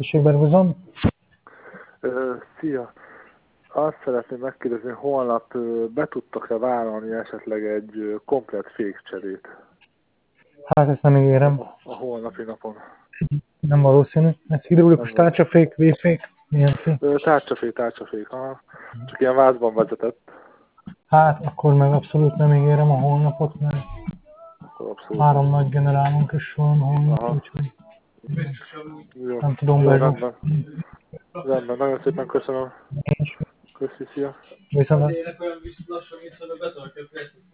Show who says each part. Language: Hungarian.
Speaker 1: Berbuzom.
Speaker 2: Szia! Azt szeretném megkérdezni, holnap be tudtok-e vállalni esetleg egy komplett fékcserét
Speaker 1: Hát ezt nem ígérem.
Speaker 2: a holnapi napon?
Speaker 1: Nem valószínű. Ez hidraulikus
Speaker 2: Nem vagy.
Speaker 1: tárcsafék, V-fék, milyen fék?
Speaker 2: Tárcsafék, aha. Csak ilyen vázban vezetett.
Speaker 1: Hát akkor meg abszolút nem ígérem a holnapot, mert
Speaker 2: Akkor abszolút
Speaker 1: 3
Speaker 2: nem.
Speaker 1: nagy generálunk is van holnap,
Speaker 2: Aha.
Speaker 1: úgyhogy
Speaker 2: Jó,
Speaker 1: nem tudom
Speaker 2: jó,
Speaker 1: beírni.
Speaker 2: rendben, nagyon szépen köszönöm. Köszi, szia!
Speaker 1: Viszont